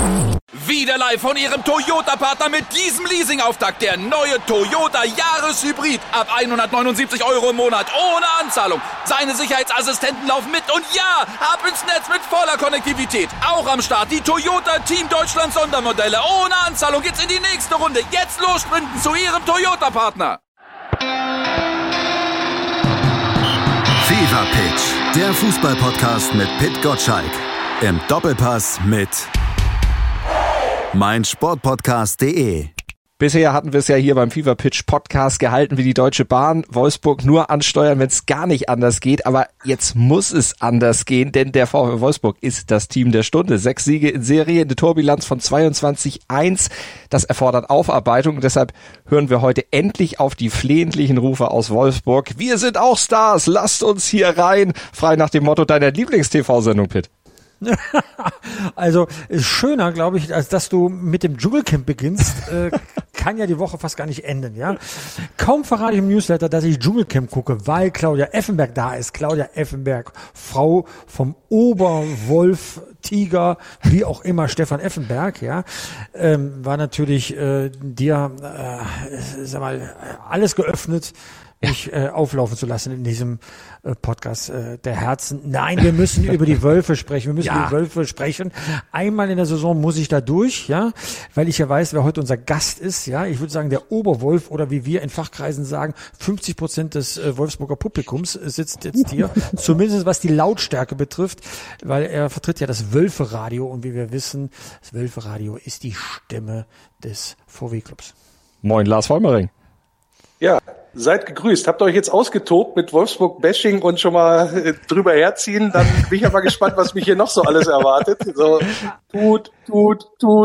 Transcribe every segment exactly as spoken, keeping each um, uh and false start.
Wieder live von Ihrem Toyota-Partner mit diesem Leasing-Auftakt. Der neue Toyota Jahreshybrid. Ab hundertneunundsiebzig Euro im Monat. Ohne Anzahlung. Seine Sicherheitsassistenten laufen mit. Und ja, ab ins Netz mit voller Konnektivität. Auch am Start die Toyota Team Deutschland Sondermodelle. Ohne Anzahlung geht's in die nächste Runde. Jetzt los sprinten zu Ihrem Toyota-Partner. Fever Pitch. Der Fußball-Podcast mit Pit Gottschalk. Im Doppelpass mit meinsportpodcast punkt de. Bisher hatten wir es ja hier beim Fever Pitch Podcast gehalten wie die Deutsche Bahn. Wolfsburg nur ansteuern, wenn es gar nicht anders geht. Aber jetzt muss es anders gehen, denn der VfL Wolfsburg ist das Team der Stunde. Sechs Siege in Serie, eine Torbilanz von zweiundzwanzig eins. Das erfordert Aufarbeitung. Und deshalb hören wir heute endlich auf die flehentlichen Rufe aus Wolfsburg. Wir sind auch Stars, lasst uns hier rein. Frei nach dem Motto deiner Lieblings-T V-Sendung, Pitt. Also ist schöner, glaube ich, als dass du mit dem Dschungelcamp beginnst, äh, kann ja die Woche fast gar nicht enden, ja. Kaum verrate ich im Newsletter, dass ich Dschungelcamp gucke, weil Claudia Effenberg da ist. Claudia Effenberg, Frau vom Oberwolf, Tiger, wie auch immer, Stefan Effenberg, ja, ähm, war natürlich äh, dir, äh, sag mal, alles geöffnet, mich äh, auflaufen zu lassen in diesem äh, Podcast äh, der Herzen. Nein, wir müssen über die Wölfe sprechen. Wir müssen ja. über die Wölfe sprechen. Einmal in der Saison muss ich da durch, ja, weil ich ja weiß, wer heute unser Gast ist. Ja, ich würde sagen, der Oberwolf oder wie wir in Fachkreisen sagen, fünfzig Prozent des äh, Wolfsburger Publikums äh, sitzt jetzt hier. Zumindest was die Lautstärke betrifft, weil er vertritt ja das Wölferadio und wie wir wissen, das Wölferadio ist die Stimme des V W-Clubs. Moin, Lars Vollmering. Ja, seid gegrüßt. Habt ihr euch jetzt ausgetobt mit Wolfsburg-Bashing und schon mal äh, drüber herziehen? Dann bin ich ja mal gespannt, was mich hier noch so alles erwartet. So, tut, tut, tut.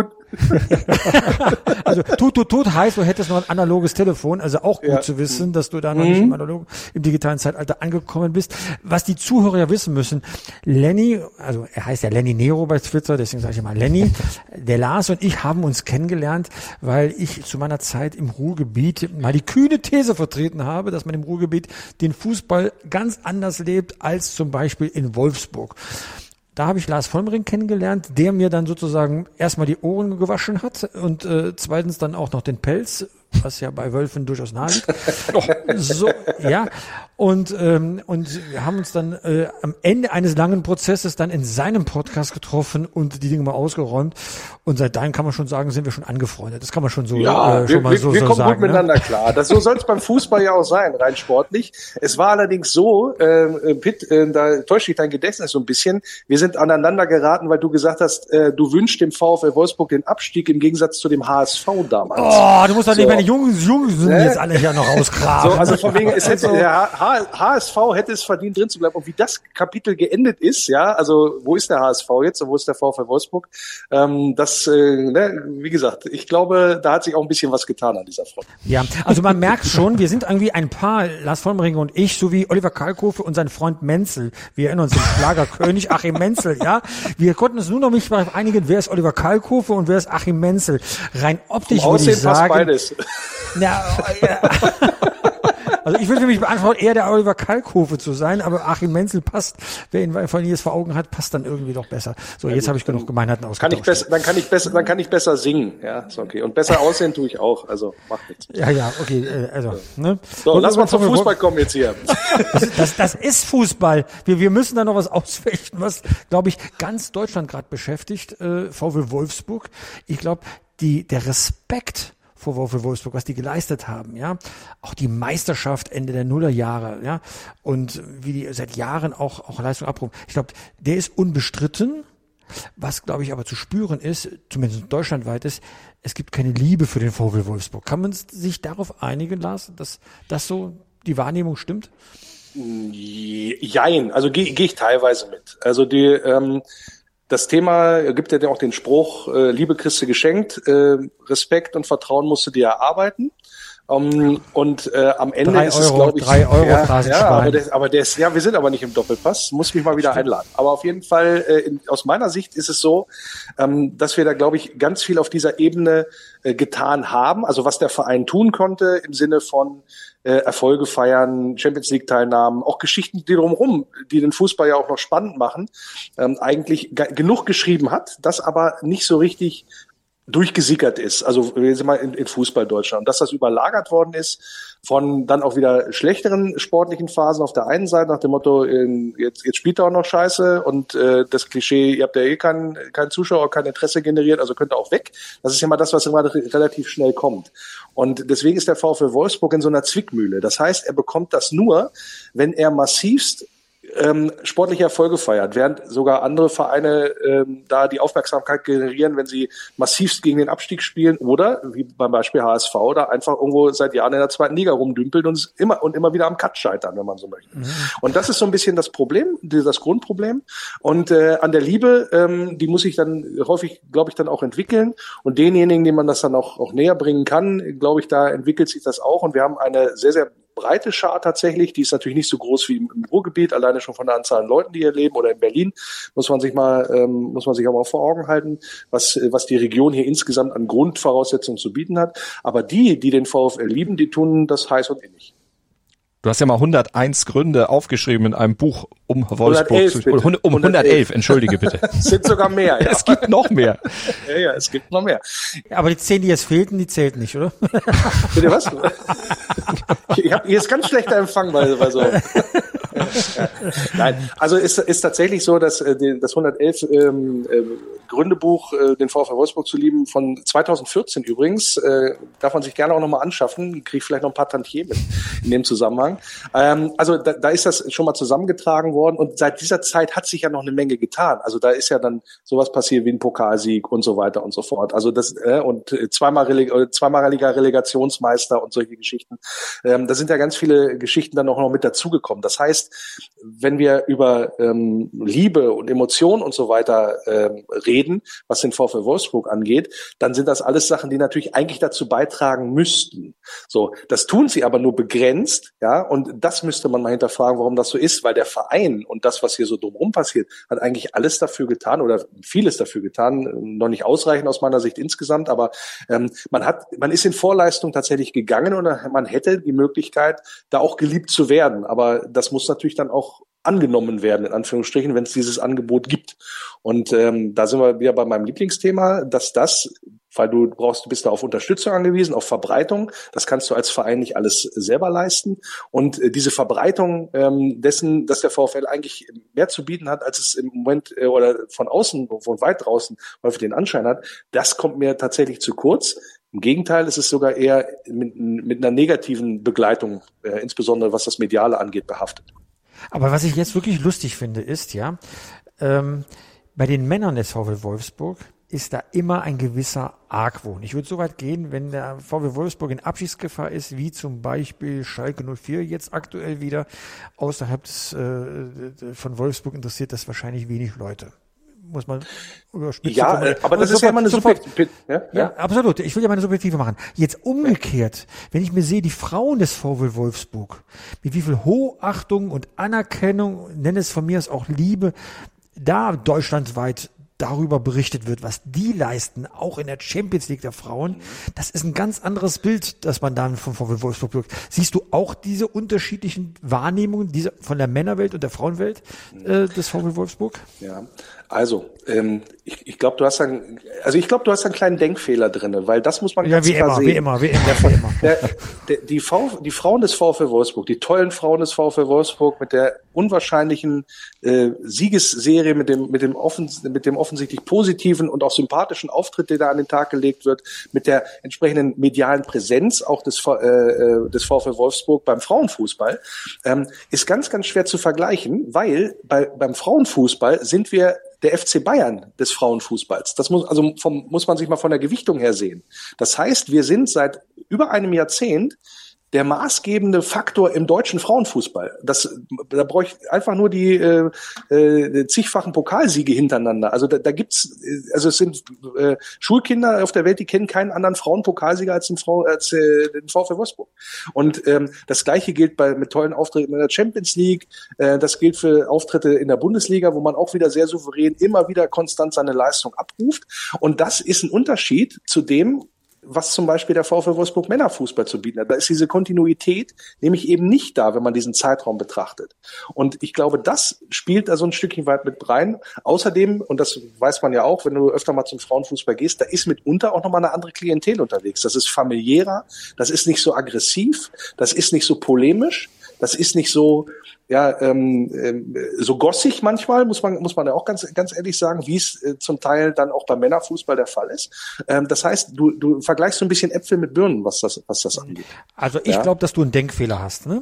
Also tut, tut, tut heißt, du hättest noch ein analoges Telefon, also auch gut ja. zu wissen, dass du da noch mhm. nicht im analogen, im digitalen Zeitalter angekommen bist. Was die Zuhörer ja wissen müssen, Lenny, also er heißt ja Lenny Nero bei Twitter, deswegen sage ich mal Lenny, der Lars und ich haben uns kennengelernt, weil ich zu meiner Zeit im Ruhrgebiet mal die kühne These vertreten habe, dass man im Ruhrgebiet den Fußball ganz anders lebt als zum Beispiel in Wolfsburg. Da habe ich Lars Vollmering kennengelernt, der mir dann sozusagen erstmal die Ohren gewaschen hat und äh, zweitens dann auch noch den Pelz, was ja bei Wölfen durchaus nahe liegt. So, ja. Und ähm, und wir haben uns dann äh, am Ende eines langen Prozesses dann in seinem Podcast getroffen und die Dinge mal ausgeräumt. Und seit dahin kann man schon sagen, sind wir schon angefreundet. Das kann man schon so ja, äh, schon wir, mal so, wir so kommen sagen. Gut miteinander ne? klar. Das, so soll es beim Fußball ja auch sein, rein sportlich. Es war allerdings so, äh, Pitt, äh, da täuscht dich dein Gedächtnis so ein bisschen. Wir sind aneinander geraten, weil du gesagt hast, äh, du wünschst dem VfL Wolfsburg den Abstieg im Gegensatz zu dem H S V damals. Oh, du musst doch so. nicht meine Jungen, Jungen sind ne? jetzt alle hier noch rausgraben. So, also von wegen, es hätte, der H S V hätte es verdient, drin zu bleiben. Und wie das Kapitel geendet ist, ja, also wo ist der H S V jetzt und wo ist der VfL Wolfsburg? Ähm, das, äh, ne, wie gesagt, ich glaube, da hat sich auch ein bisschen was getan an dieser Front. Ja, also man merkt schon, wir sind irgendwie ein Paar, Lars Vollmering und ich, sowie Oliver Kalkofe und sein Freund Menzel. Wir erinnern uns den Schlagerkönig Achim Menzel, ja. Wir konnten uns nur noch nicht mal einigen, wer ist Oliver Kalkofe und wer ist Achim Menzel. Rein optisch würde ich sagen. Beides. Na, ja. Also ich würde für mich beantworten, eher der Oliver Kalkofe zu sein, aber Achim Menzel passt, wer ihn von jetzt vor Augen hat, passt dann irgendwie doch besser. So, ja, jetzt habe ich genug Gemeinheiten ausgetauscht. Kann ich besser, dann kann ich besser, dann kann ich besser singen, ja, ist okay. Und besser aussehen tue ich auch, also macht nichts. Ja, ja, okay, äh, also, ne. So, und lass mal zum Fußball kommen jetzt hier. Das, das, das ist Fußball. Wir, wir müssen da noch was ausfechten, was, glaube ich, ganz Deutschland gerade beschäftigt, äh, VfL Wolfsburg. Ich glaube, die, der Respekt vor VfL Wolfsburg, was die geleistet haben, ja, auch die Meisterschaft Ende der Nullerjahre, ja, und wie die seit Jahren auch auch Leistung abrufen. Ich glaube, der ist unbestritten. Was, glaube ich, aber zu spüren ist, zumindest deutschlandweit ist, es gibt keine Liebe für den VfL Wolfsburg. Kann man sich darauf einigen, Lars, dass das so die Wahrnehmung stimmt? Jein, also gehe geh ich teilweise mit. Also die ähm, Das Thema gibt ja auch den Spruch, äh, Liebe kriegst du geschenkt, äh, Respekt und Vertrauen musst du dir erarbeiten. Um, und äh, am Ende drei ist es, Euro, glaube ich, drei Euro ja, ja, aber, der, Schwein. aber der ist, ja, wir sind aber nicht im Doppelpass, muss mich mal wieder Stimmt. einladen. Aber auf jeden Fall, äh, in, aus meiner Sicht ist es so, ähm, dass wir da, glaube ich, ganz viel auf dieser Ebene äh, getan haben. Also was der Verein tun konnte im Sinne von äh, Erfolge feiern, Champions League Teilnahmen, auch Geschichten, die drumherum, die den Fußball ja auch noch spannend machen, ähm, eigentlich g- genug geschrieben hat, das aber nicht so richtig durchgesickert ist, also wir sind mal in, in Fußball Deutschland, und dass das überlagert worden ist von dann auch wieder schlechteren sportlichen Phasen auf der einen Seite, nach dem Motto, äh, jetzt, jetzt spielt er auch noch Scheiße und äh, das Klischee, ihr habt ja eh keinen kein Zuschauer, kein Interesse generiert, also könnt ihr auch weg. Das ist ja mal das, was immer relativ schnell kommt. Und deswegen ist der VfL Wolfsburg in so einer Zwickmühle. Das heißt, er bekommt das nur, wenn er massivst Ähm, sportliche Erfolge feiert, während sogar andere Vereine ähm, da die Aufmerksamkeit generieren, wenn sie massivst gegen den Abstieg spielen oder, wie beim Beispiel H S V, da einfach irgendwo seit Jahren in der zweiten Liga rumdümpeln und immer und immer wieder am Cut scheitern, wenn man so möchte. Mhm. Und das ist so ein bisschen das Problem, das Grundproblem. Und äh, an der Liebe, ähm, die muss sich dann häufig, glaube ich, dann auch entwickeln. Und denjenigen, denen man das dann auch, auch näher bringen kann, glaube ich, da entwickelt sich das auch. Und wir haben eine sehr, sehr breite Schar tatsächlich, die ist natürlich nicht so groß wie im, im Ruhrgebiet, alleine schon von der Anzahl an Leuten, die hier leben, oder in Berlin, muss man sich mal, ähm, muss man sich auch mal vor Augen halten, was, was die Region hier insgesamt an Grundvoraussetzungen zu bieten hat. Aber die, die den VfL lieben, die tun das heiß und innig. Du hast ja mal hunderteins Gründe aufgeschrieben in einem Buch um Wolfsburg. hundertelf, zu, bitte. um hundertelf, entschuldige bitte. Es sind sogar mehr, ja. Es gibt noch mehr. Ja, ja, es gibt noch mehr. Ja, aber die zehn, die jetzt fehlten, die zählten nicht, oder? Bitte was? Ich habe hier ist ganz schlechter Empfang, weil, weil so. Ja. Nein, also ist ist tatsächlich so, dass äh, das hundertelf ähm, äh, Gründebuch, äh, den VfL Wolfsburg zu lieben, von zweitausendvierzehn übrigens, äh, darf man sich gerne auch nochmal anschaffen, kriegt vielleicht noch ein paar Tantiemen in dem Zusammenhang. Ähm, also da, da ist das schon mal zusammengetragen worden und seit dieser Zeit hat sich ja noch eine Menge getan. Also da ist ja dann sowas passiert wie ein Pokalsieg und so weiter und so fort. Also das äh, und zweimal Releg- zweimaliger Relegationsmeister und solche Geschichten. Ähm, da sind ja ganz viele Geschichten dann auch noch mit dazugekommen. Das heißt, wenn wir über ähm, Liebe und Emotionen und so weiter ähm, reden, was den VfL Wolfsburg angeht, dann sind das alles Sachen, die natürlich eigentlich dazu beitragen müssten. So, das tun sie aber nur begrenzt, ja, und das müsste man mal hinterfragen, warum das so ist, weil der Verein und das, was hier so drumherum passiert, hat eigentlich alles dafür getan oder vieles dafür getan, noch nicht ausreichend aus meiner Sicht insgesamt, aber ähm, man hat, man ist in Vorleistung tatsächlich gegangen und man hätte die Möglichkeit, da auch geliebt zu werden, aber das muss natürlich dann auch angenommen werden, in Anführungsstrichen, wenn es dieses Angebot gibt. Und ähm, da sind wir wieder bei meinem Lieblingsthema, dass das, weil du brauchst, du bist da auf Unterstützung angewiesen, auf Verbreitung. Das kannst du als Verein nicht alles selber leisten. Und äh, diese Verbreitung ähm, dessen, dass der VfL eigentlich mehr zu bieten hat, als es im Moment äh, oder von außen, von weit draußen häufig den Anschein hat, das kommt mir tatsächlich zu kurz. Im Gegenteil, es ist sogar eher mit, mit einer negativen Begleitung, äh, insbesondere was das Mediale angeht, behaftet. Aber was ich jetzt wirklich lustig finde, ist, ja, ähm, bei den Männern des VfL Wolfsburg ist da immer ein gewisser Argwohn. Ich würde so weit gehen, wenn der VfL Wolfsburg in Abschiedsgefahr ist, wie zum Beispiel Schalke null vier jetzt aktuell wieder, außerhalb des, äh, von Wolfsburg interessiert das wahrscheinlich wenig Leute. Muss man überspitzen. Ja, äh, aber das ist ja immer eine subjektive. Ja, ja, ja, absolut. Ich will ja meine subjektive machen. Jetzt umgekehrt, wenn ich mir sehe, die Frauen des VfL Wolfsburg, mit wie viel Hochachtung und Anerkennung, nenne es von mir aus auch Liebe, da deutschlandweit darüber berichtet wird, was die leisten, auch in der Champions League der Frauen, das ist ein ganz anderes Bild, das man dann vom VfL Wolfsburg wirkt. Siehst du auch diese unterschiedlichen Wahrnehmungen diese von der Männerwelt und der Frauenwelt äh, des VfL Wolfsburg? Ja, also ähm, ich, ich glaube, du hast einen, also ich glaube, du hast einen kleinen Denkfehler drin, weil das muss man ja, ganz wie klar immer, sehen. wie immer, wie immer, wie immer. Der, der, die, v, die Frauen des VfL Wolfsburg, die tollen Frauen des VfL Wolfsburg mit der unwahrscheinlichen äh, Siegesserie, mit dem mit dem offen, mit dem offensichtlich positiven und auch sympathischen Auftritt, der da an den Tag gelegt wird, mit der entsprechenden medialen Präsenz auch des äh, des VfL Wolfsburg beim Frauenfußball, ähm, ist ganz ganz schwer zu vergleichen, weil bei beim Frauenfußball sind wir der F C Bayern des Frauenfußballs. Das muss, also vom, muss man sich mal von der Gewichtung her sehen. Das heißt, wir sind seit über einem Jahrzehnt der maßgebende Faktor im deutschen Frauenfußball. Das, da brauche ich einfach nur die äh, äh, zigfachen Pokalsiege hintereinander. Also da, da gibt's, also es sind äh, Schulkinder auf der Welt, die kennen keinen anderen Frauenpokalsieger als den, Frau, als, äh, den VfL Wolfsburg. Und ähm, das Gleiche gilt bei mit tollen Auftritten in der Champions League. Äh, das gilt für Auftritte in der Bundesliga, wo man auch wieder sehr souverän immer wieder konstant seine Leistung abruft. Und das ist ein Unterschied zu dem, was zum Beispiel der VfL Wolfsburg Männerfußball zu bieten hat. Da ist diese Kontinuität nämlich eben nicht da, wenn man diesen Zeitraum betrachtet. Und ich glaube, das spielt da so ein Stückchen weit mit rein. Außerdem, und das weiß man ja auch, wenn du öfter mal zum Frauenfußball gehst, da ist mitunter auch nochmal eine andere Klientel unterwegs. Das ist familiärer, das ist nicht so aggressiv, das ist nicht so polemisch, das ist nicht so, ja, ähm, ähm, so gossig manchmal, muss man muss man ja auch ganz ganz ehrlich sagen, wie es äh, zum Teil dann auch beim Männerfußball der Fall ist. Ähm, das heißt, du du vergleichst so ein bisschen Äpfel mit Birnen, was das was das angeht. Also ich ja? glaube, dass du einen Denkfehler hast, ne?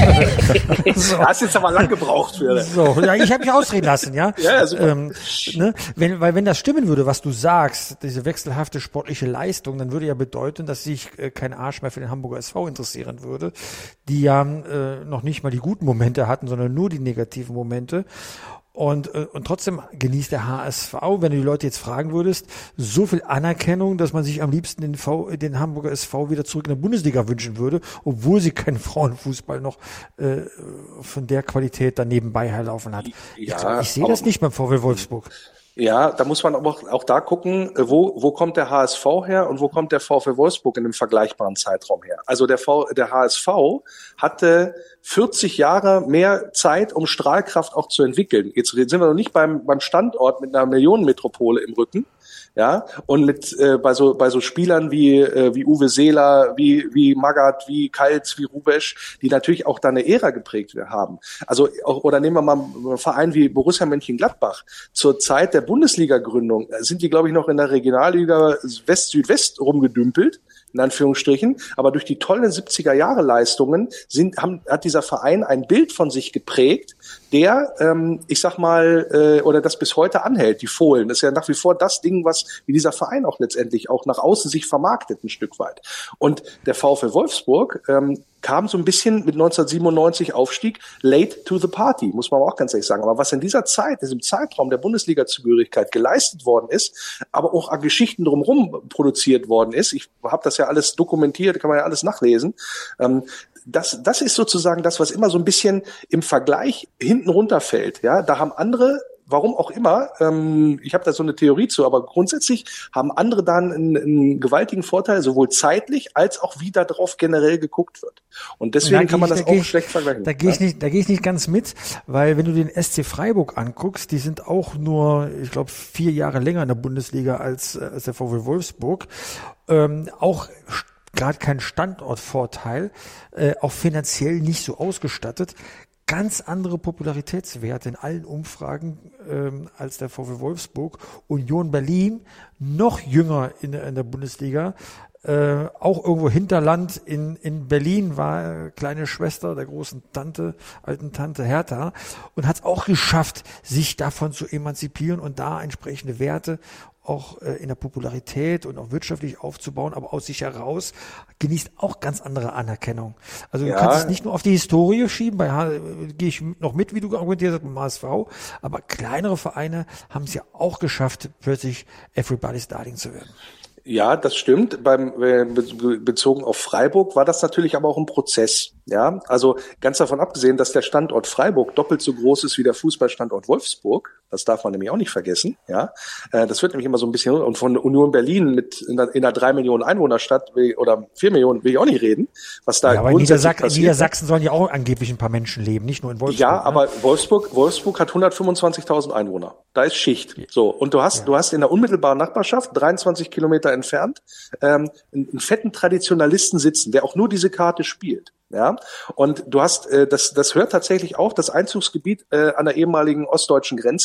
So. Hast jetzt aber lang gebraucht für. So, ja, ich habe mich ausreden lassen, ja. Ja, super. Ähm, ne? Wenn, weil wenn das stimmen würde, was du sagst, diese wechselhafte sportliche Leistung, dann würde ja bedeuten, dass sich äh, kein Arsch mehr für den Hamburger S V interessieren würde, die ja äh, noch nicht mal die guten Momente hatten, sondern nur die negativen Momente. Und, und trotzdem genießt der H S V, wenn du die Leute jetzt fragen würdest, so viel Anerkennung, dass man sich am liebsten den, v, den Hamburger S V wieder zurück in der Bundesliga wünschen würde, obwohl sie keinen Frauenfußball noch äh, von der Qualität da nebenbei herlaufen hat. Ja, ich ich sehe das nicht beim VfL Wolfsburg. Ja, da muss man aber auch, auch da gucken, wo, wo kommt der H S V her und wo kommt der VfL Wolfsburg in einem vergleichbaren Zeitraum her. Also der, v, der H S V hatte vierzig Jahre mehr Zeit, um Strahlkraft auch zu entwickeln. Jetzt sind wir noch nicht beim, beim Standort mit einer Millionenmetropole im Rücken. Ja, und mit äh, bei so bei so Spielern wie äh, wie Uwe Seeler, wie wie Magath, wie Kalt, wie Rubesch, die natürlich auch da eine Ära geprägt haben. Also auch, oder nehmen wir mal einen Verein wie Borussia Mönchengladbach. Zur Zeit der Bundesliga-Gründung sind die, glaube ich, noch in der Regionalliga West-Südwest rumgedümpelt, in Anführungsstrichen, aber durch die tollen siebziger-Jahre-Leistungen sind, haben, hat dieser Verein ein Bild von sich geprägt, der, ähm, ich sag mal, äh, oder das bis heute anhält, die Fohlen. Das ist ja nach wie vor das Ding, was wie dieser Verein auch letztendlich auch nach außen sich vermarktet, ein Stück weit. Und der VfL Wolfsburg ähm, kam so ein bisschen mit neunzehnhundertsiebenundneunzig Aufstieg late to the party, muss man auch ganz ehrlich sagen. Aber was in dieser Zeit, in diesem Zeitraum der Bundesliga-Zugehörigkeit geleistet worden ist, aber auch an Geschichten drumherum produziert worden ist, ich habe das ja alles dokumentiert, kann man ja alles nachlesen, ähm, das, das ist sozusagen das, was immer so ein bisschen im Vergleich hinten runterfällt. Ja, da haben andere, warum auch immer, ähm, ich habe da so eine Theorie zu, aber grundsätzlich haben andere dann einen, einen gewaltigen Vorteil, sowohl zeitlich als auch wie da drauf generell geguckt wird. Und deswegen kann man das auch schlecht vergleichen. Da gehe ich nicht, da gehe ich nicht ganz mit, weil wenn du den S C Freiburg anguckst, die sind auch nur, ich glaube, vier Jahre länger in der Bundesliga als, als der VfL Wolfsburg, ähm, auch gerade kein Standortvorteil, äh, auch finanziell nicht so ausgestattet. Ganz andere Popularitätswerte in allen Umfragen ähm, als der VfL Wolfsburg. Union Berlin, noch jünger in der, in der Bundesliga, äh, auch irgendwo Hinterland in, in Berlin, war kleine Schwester der großen Tante, alten Tante Hertha, und hat es auch geschafft, sich davon zu emanzipieren und da entsprechende Werte auch äh, in der Popularität und auch wirtschaftlich aufzubauen, aber aus sich heraus genießt auch ganz andere Anerkennung. Also ja. Du kannst es nicht nur auf die Historie schieben, bei H- gehe ich noch mit, wie du argumentiert hast, beim H S V, aber kleinere Vereine haben es ja auch geschafft, plötzlich Everybody's Darling zu werden. Ja, das stimmt. Beim äh, be- bezogen auf Freiburg war das natürlich aber auch ein Prozess. Ja, also ganz davon abgesehen, dass der Standort Freiburg doppelt so groß ist wie der Fußballstandort Wolfsburg. Das darf man nämlich auch nicht vergessen. Ja, äh, das wird nämlich immer so ein bisschen, und von Union Berlin mit in einer, in einer drei Millionen Einwohnerstadt will, oder vier Millionen will ich auch nicht reden. Was da ja, aber in Niedersachsen, passiert. in Niedersachsen sollen ja auch angeblich ein paar Menschen leben, nicht nur in Wolfsburg. Ja, ne? aber Wolfsburg, Wolfsburg hat hundertfünfundzwanzigtausend Einwohner. Da ist Schicht. So, und du hast, ja. du hast in der unmittelbaren Nachbarschaft, dreiundzwanzig Kilometer entfernt, ähm, einen, einen fetten Traditionalisten sitzen, der auch nur diese Karte spielt. Ja, und du hast, äh, das, das hört tatsächlich auch das Einzugsgebiet äh, an der ehemaligen ostdeutschen Grenze.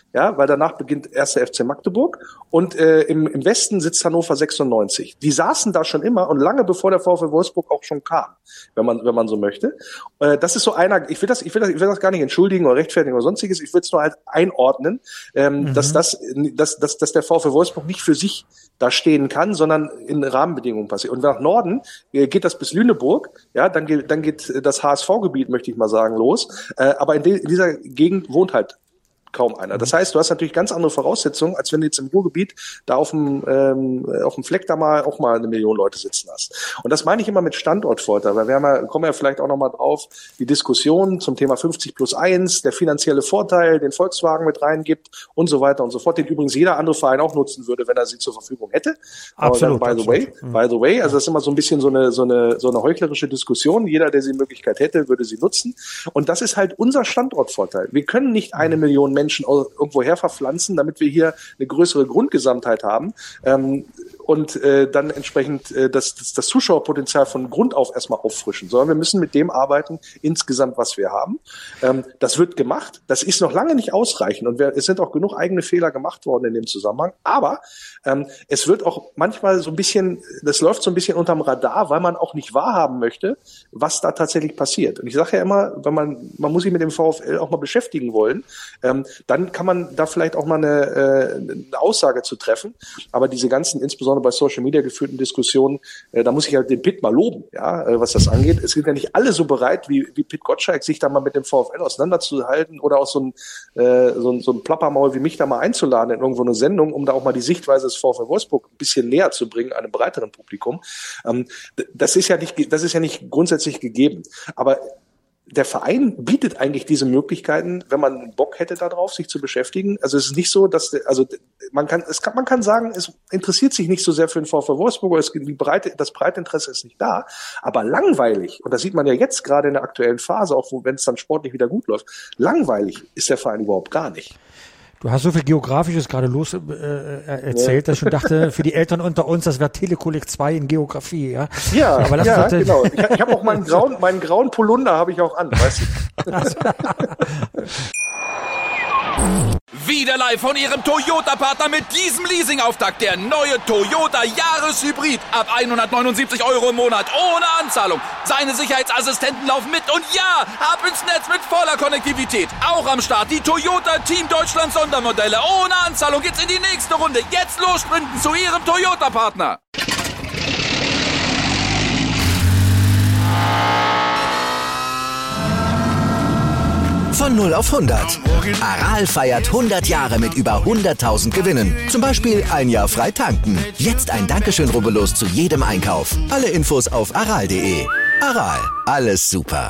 ja, weil danach beginnt erster F C Magdeburg und äh, im, im Westen sitzt Hannover sechsundneunzig. Die saßen da schon immer und lange bevor der VfL Wolfsburg auch schon kam, wenn man wenn man so möchte. Äh, das ist so einer, ich will das ich will das ich will das gar nicht entschuldigen oder rechtfertigen oder sonstiges, ich will es nur halt einordnen, ähm, mhm. dass das dass, dass dass der VfL Wolfsburg nicht für sich da stehen kann, sondern in Rahmenbedingungen passiert. Und nach Norden äh, geht das bis Lüneburg, ja, dann geht dann geht das H S V-Gebiet, möchte ich mal sagen, los. Äh, aber in, de, in dieser Gegend wohnt halt kaum einer. Das heißt, du hast natürlich ganz andere Voraussetzungen, als wenn du jetzt im Ruhrgebiet da auf dem ähm, auf dem Fleck da mal auch mal eine Million Leute sitzen hast. Und das meine ich immer mit Standortvorteil, weil wir haben ja, kommen ja vielleicht auch nochmal drauf, die Diskussion zum Thema fünfzig plus eins, der finanzielle Vorteil, den Volkswagen mit reingibt und so weiter und so fort, den übrigens jeder andere Verein auch nutzen würde, wenn er sie zur Verfügung hätte. Absolut. Aber dann, by the way, absolut. by the way, also das ist immer so ein bisschen so eine so eine so eine heuchlerische Diskussion. Jeder, der die Möglichkeit hätte, würde sie nutzen. Und das ist halt unser Standortvorteil. Wir können nicht eine Million Menschen irgendwo her verpflanzen, damit wir hier eine größere Grundgesamtheit haben ähm, und äh, dann entsprechend äh, das, das, das Zuschauerpotenzial von Grund auf erstmal auffrischen, sondern wir müssen mit dem arbeiten, insgesamt, was wir haben. Ähm, das wird gemacht, das ist noch lange nicht ausreichend und wir, es sind auch genug eigene Fehler gemacht worden in dem Zusammenhang, aber ähm, es wird auch manchmal so ein bisschen, das läuft so ein bisschen unterm Radar, weil man auch nicht wahrhaben möchte, was da tatsächlich passiert. Und ich sage ja immer, wenn man, man muss sich mit dem VfL auch mal beschäftigen wollen, ähm, dann kann man da vielleicht auch mal eine, äh, eine Aussage zu treffen. Aber diese ganzen, insbesondere bei Social Media geführten Diskussionen, äh, da muss ich halt den Pitt mal loben, ja, äh, was das angeht. Es sind ja nicht alle so bereit, wie, wie Pitt Gottschalk, sich da mal mit dem VfL auseinanderzuhalten oder auch so ein, äh, so ein, so ein Plappermaul wie mich da mal einzuladen in irgendwo eine Sendung, um da auch mal die Sichtweise des VfL Wolfsburg ein bisschen näher zu bringen, einem breiteren Publikum. Ähm, das ist ja nicht, das ist ja nicht grundsätzlich gegeben. Aber der Verein bietet eigentlich diese Möglichkeiten, wenn man Bock hätte darauf, sich zu beschäftigen. Also es ist nicht so, dass, also man kann, es kann, man kann sagen, es interessiert sich nicht so sehr für den VfL Wolfsburg, oder es, die Breite, das Breitinteresse ist nicht da. Aber langweilig, und das sieht man ja jetzt gerade in der aktuellen Phase, auch wenn es dann sportlich wieder gut läuft, langweilig ist der Verein überhaupt gar nicht. Du hast so viel Geografisches gerade los äh, erzählt, ja. dass ich schon dachte, für die Eltern unter uns, das wäre Telekolleg zwei in Geografie, ja? Ja, aber lass ja uns genau. Ich, ich habe auch meinen grauen, meinen grauen Polunder habe ich auch an, weißt du? Wieder live von Ihrem Toyota-Partner mit diesem Leasing-Auftakt. Der neue Toyota Jahreshybrid. Ab hundertneunundsiebzig Euro im Monat. Ohne Anzahlung. Seine Sicherheitsassistenten laufen mit. Und ja, ab ins Netz mit voller Konnektivität. Auch am Start die Toyota Team Deutschland Sondermodelle. Ohne Anzahlung geht's in die nächste Runde. Jetzt los sprinten zu Ihrem Toyota-Partner. Von null auf hundert. Aral feiert hundert Jahre mit über hunderttausend Gewinnen. Zum Beispiel ein Jahr frei tanken. Jetzt ein Dankeschön, rubbellos zu jedem Einkauf. Alle Infos auf aral punkt de. Aral, alles super.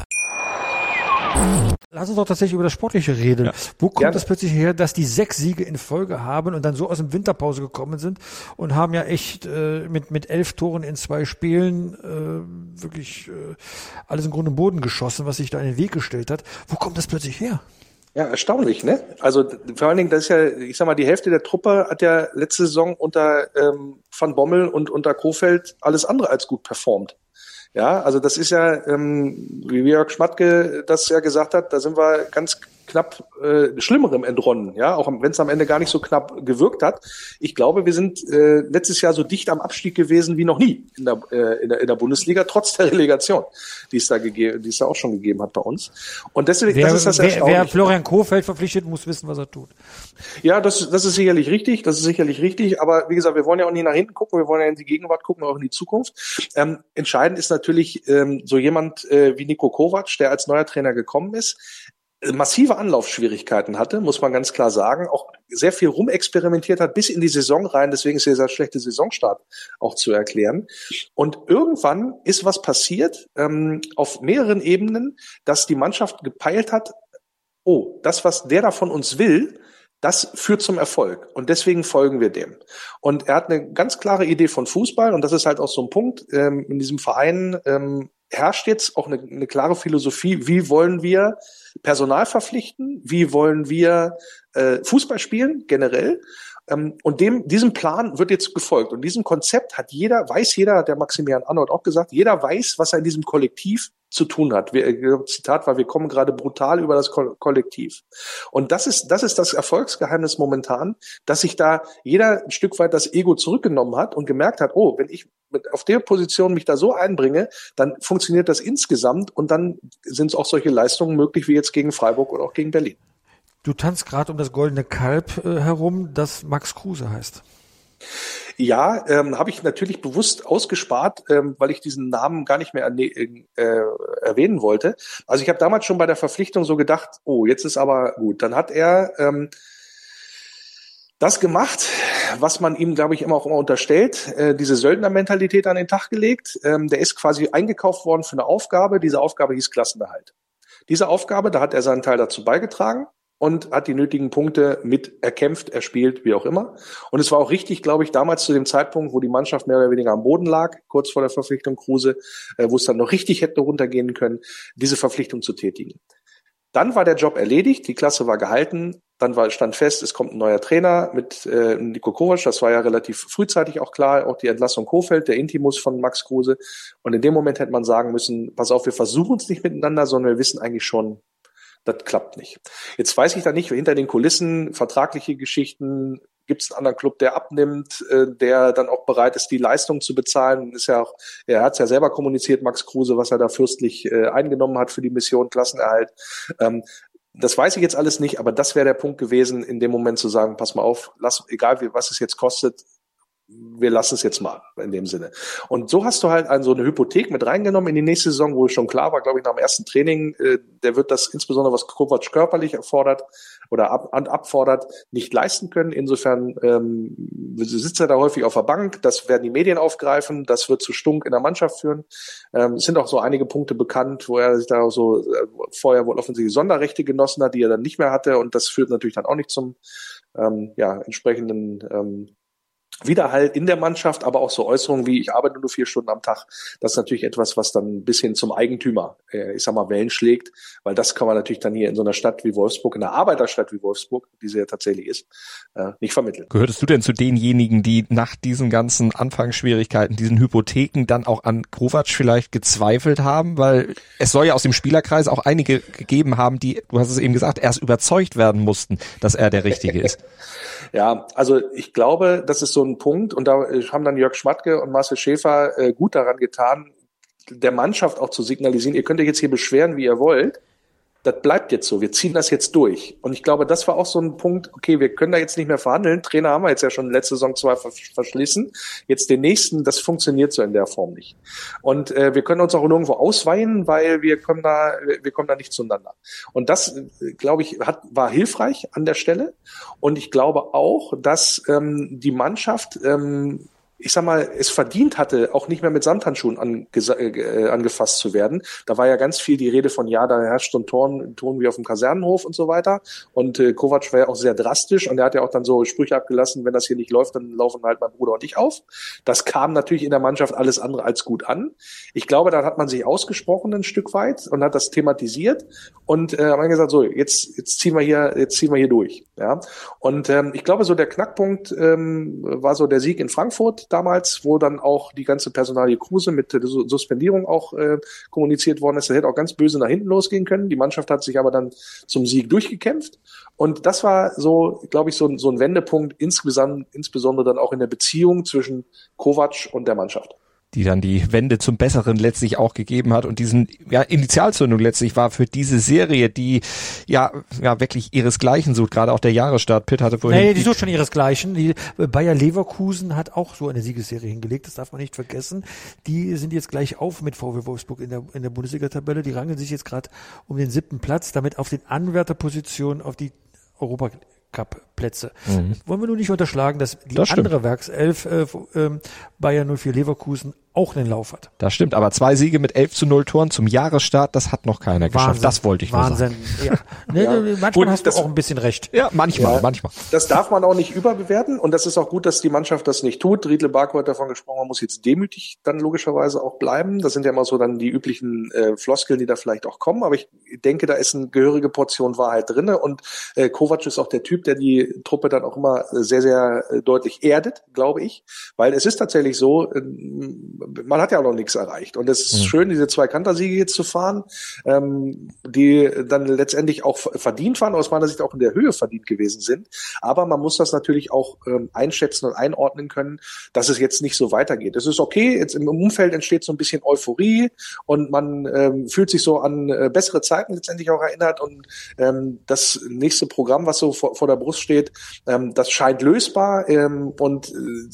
Lass uns doch tatsächlich über das Sportliche reden. Ja. Wo kommt Gerne. das plötzlich her, dass die sechs Siege in Folge haben und dann so aus dem Winterpause gekommen sind und haben ja echt äh, mit mit elf Toren in zwei Spielen äh, wirklich äh, alles im Grunde im Boden geschossen, was sich da in den Weg gestellt hat. Wo kommt das plötzlich her? Ja, erstaunlich, ne? Also vor allen Dingen, das ist ja, ich sag mal, die Hälfte der Truppe hat ja letzte Saison unter ähm, Van Bommel und unter Kofeld alles andere als gut performt. Ja, also das ist ja, ähm, wie Jörg Schmatke das ja gesagt hat, da sind wir ganz knapp äh, Schlimmerem entronnen, ja, auch wenn es am Ende gar nicht so knapp gewirkt hat. Ich glaube, wir sind äh, letztes Jahr so dicht am Abstieg gewesen wie noch nie in der, äh, in der, in der Bundesliga, trotz der Relegation, die es da gegeben, die es da auch schon gegeben hat bei uns. Und deswegen, wer, das ist das wer, Erstaunliche. Wer Florian Kofeld verpflichtet, muss wissen, was er tut. Ja, das, das ist sicherlich richtig, das ist sicherlich richtig, aber wie gesagt, wir wollen ja auch nicht nach hinten gucken, wir wollen ja in die Gegenwart gucken, auch in die Zukunft. Ähm, entscheidend ist natürlich ähm, so jemand äh, wie Niko Kovac, der als neuer Trainer gekommen ist, massive Anlaufschwierigkeiten hatte, muss man ganz klar sagen, auch sehr viel rumexperimentiert hat bis in die Saison rein, deswegen ist dieser schlechte Saisonstart auch zu erklären. Und irgendwann ist was passiert ähm, auf mehreren Ebenen, dass die Mannschaft gepeilt hat, oh, das, was der da von uns will, das führt zum Erfolg und deswegen folgen wir dem. Und er hat eine ganz klare Idee von Fußball und das ist halt auch so ein Punkt ähm, in diesem Verein, ähm, herrscht jetzt auch eine, eine klare Philosophie, wie wollen wir Personal verpflichten, wie wollen wir äh, Fußball spielen generell. Ähm, und dem diesem Plan wird jetzt gefolgt. Und diesem Konzept hat jeder, weiß jeder, hat der Maximilian Arnold auch gesagt, jeder weiß, was er in diesem Kollektiv zu tun hat. Wir, Zitat war, wir kommen gerade brutal über das Ko- Kollektiv. Und das ist, das ist das Erfolgsgeheimnis momentan, dass sich da jeder ein Stück weit das Ego zurückgenommen hat und gemerkt hat, oh, wenn ich mit, auf der Position mich da so einbringe, dann funktioniert das insgesamt und dann sind es auch solche Leistungen möglich wie jetzt gegen Freiburg oder auch gegen Berlin. Du tanzt gerade um das goldene Kalb äh, herum, das Max Kruse heißt. Ja, ähm, habe ich natürlich bewusst ausgespart, ähm, weil ich diesen Namen gar nicht mehr erne- äh, erwähnen wollte. Also ich habe damals schon bei der Verpflichtung so gedacht, oh, jetzt ist aber gut. Dann hat er ähm, das gemacht, was man ihm, glaube ich, immer auch immer unterstellt, äh, diese Söldnermentalität an den Tag gelegt. Ähm, der ist quasi eingekauft worden für eine Aufgabe. Diese Aufgabe hieß Klassenerhalt. Diese Aufgabe, da hat er seinen Teil dazu beigetragen und hat die nötigen Punkte mit erkämpft, erspielt, wie auch immer. Und es war auch richtig, glaube ich, damals zu dem Zeitpunkt, wo die Mannschaft mehr oder weniger am Boden lag, kurz vor der Verpflichtung Kruse, äh, wo es dann noch richtig hätte runtergehen können, diese Verpflichtung zu tätigen. Dann war der Job erledigt, die Klasse war gehalten, dann war, stand fest, es kommt ein neuer Trainer mit äh, Niko Kovac, das war ja relativ frühzeitig auch klar, auch die Entlassung Kohfeldt, der Intimus von Max Kruse. Und in dem Moment hätte man sagen müssen, pass auf, wir versuchen es nicht miteinander, sondern wir wissen eigentlich schon, das klappt nicht. Jetzt weiß ich da nicht, hinter den Kulissen, vertragliche Geschichten, gibt es einen anderen Club, der abnimmt, äh, der dann auch bereit ist, die Leistung zu bezahlen. Ist ja auch, er hat es ja selber kommuniziert, Max Kruse, was er da fürstlich äh, eingenommen hat für die Mission Klassenerhalt. Ähm, das weiß ich jetzt alles nicht, aber das wäre der Punkt gewesen, in dem Moment zu sagen, pass mal auf, lass, egal wie, was es jetzt kostet, wir lassen es jetzt mal in dem Sinne. Und so hast du halt also eine Hypothek mit reingenommen in die nächste Saison, wo schon klar war, glaube ich, nach dem ersten Training, äh, der wird das insbesondere, was Kovac körperlich erfordert oder ab, abfordert, nicht leisten können. Insofern ähm, sitzt er da häufig auf der Bank, das werden die Medien aufgreifen, das wird zu Stunk in der Mannschaft führen. Ähm, es sind auch so einige Punkte bekannt, wo er sich da so äh, vorher wohl offensichtlich Sonderrechte genossen hat, die er dann nicht mehr hatte, und das führt natürlich dann auch nicht zum ähm, ja, entsprechenden ähm, Widerhall in der Mannschaft, aber auch so Äußerungen wie, ich arbeite nur vier Stunden am Tag, das ist natürlich etwas, was dann bis hin zum Eigentümer, äh, ich sag mal, Wellen schlägt, weil das kann man natürlich dann hier in so einer Stadt wie Wolfsburg, in einer Arbeiterstadt wie Wolfsburg, die sie ja tatsächlich ist, äh, nicht vermitteln. Gehörtest du denn zu denjenigen, die nach diesen ganzen Anfangsschwierigkeiten, diesen Hypotheken dann auch an Kovac vielleicht gezweifelt haben? Weil es soll ja aus dem Spielerkreis auch einige gegeben haben, die, du hast es eben gesagt, erst überzeugt werden mussten, dass er der Richtige ist. Ja, also ich glaube, das ist so ein Punkt, und da haben dann Jörg Schmatke und Marcel Schäfer äh, gut daran getan, der Mannschaft auch zu signalisieren, ihr könnt euch jetzt hier beschweren, wie ihr wollt, das bleibt jetzt so, wir ziehen das jetzt durch. Und ich glaube, das war auch so ein Punkt, okay, wir können da jetzt nicht mehr verhandeln, Trainer haben wir jetzt ja schon letzte Saison zwei verschlissen, jetzt den nächsten, das funktioniert so in der Form nicht. Und äh, wir können uns auch nirgendwo ausweinen, weil wir kommen da, wir kommen da nicht zueinander. Und das, glaube ich, hat, war hilfreich an der Stelle. Und ich glaube auch, dass ähm, die Mannschaft, ähm, ich sag mal, es verdient hatte, auch nicht mehr mit Samthandschuhen ange- äh, angefasst zu werden. Da war ja ganz viel die Rede von, ja, da herrscht so ein Ton, Ton wie auf dem Kasernenhof und so weiter. Und äh, Kovac war ja auch sehr drastisch, und er hat ja auch dann so Sprüche abgelassen, wenn das hier nicht läuft, dann laufen halt mein Bruder und ich auf. Das kam natürlich in der Mannschaft alles andere als gut an. Ich glaube, da hat man sich ausgesprochen ein Stück weit und hat das thematisiert und äh, haben gesagt, so, jetzt jetzt ziehen wir hier, jetzt ziehen wir hier durch. Ja. Und ähm, ich glaube, so der Knackpunkt ähm, war so der Sieg in Frankfurt damals, wo dann auch die ganze Personalie Kruse mit der Suspendierung auch äh, kommuniziert worden ist. Das hätte auch ganz böse nach hinten losgehen können. Die Mannschaft hat sich aber dann zum Sieg durchgekämpft. Und das war so, glaube ich, so, so ein Wendepunkt insgesamt, insbesondere dann auch in der Beziehung zwischen Kovac und der Mannschaft, die dann die Wende zum Besseren letztlich auch gegeben hat, und diesen ja, Initialzündung letztlich war für diese Serie, die ja ja wirklich ihresgleichen sucht, gerade auch der Jahresstart. Pitt hatte vorhin... Nee, die sucht schon ihresgleichen. Die Bayer Leverkusen hat auch so eine Siegesserie hingelegt, das darf man nicht vergessen. Die sind jetzt gleich auf mit VfL Wolfsburg in der in der Bundesliga-Tabelle. Die rangeln sich jetzt gerade um den siebten Platz, damit auf den Anwärterpositionen auf die Europa Cup-Plätze. Mhm. Wollen wir nur nicht unterschlagen, dass die das andere Werkself äh, äh, Bayer null vier Leverkusen auch einen Lauf hat. Das stimmt, aber zwei Siege mit elf zu null Toren zum Jahresstart, das hat noch keiner Wahnsinn, geschafft. Das wollte ich Wahnsinn. nur sagen. Ja. Ne, ja. Manchmal Gut, hast du das, auch ein bisschen recht. Ja, manchmal, ja, manchmal. Das darf man auch nicht überbewerten, und das ist auch gut, dass die Mannschaft das nicht tut. Riedle Barco hat davon gesprochen, man muss jetzt demütig dann logischerweise auch bleiben. Das sind ja immer so dann die üblichen äh, Floskeln, die da vielleicht auch kommen, aber ich denke, da ist eine gehörige Portion Wahrheit drinne, und äh, Kovac ist auch der Typ, der die die Truppe dann auch immer sehr, sehr deutlich erdet, glaube ich. Weil es ist tatsächlich so, man hat ja auch noch nichts erreicht. Und es ist mhm. schön, diese zwei Kantersiege jetzt zu fahren, ähm, die dann letztendlich auch verdient waren, aus meiner Sicht auch in der Höhe verdient gewesen sind. Aber man muss das natürlich auch ähm, einschätzen und einordnen können, dass es jetzt nicht so weitergeht. Es ist okay, jetzt im Umfeld entsteht so ein bisschen Euphorie und man ähm, fühlt sich so an äh, bessere Zeiten letztendlich auch erinnert und ähm, das nächste Programm, was so vor, vor der Brust steht, ähm, das scheint lösbar ähm, und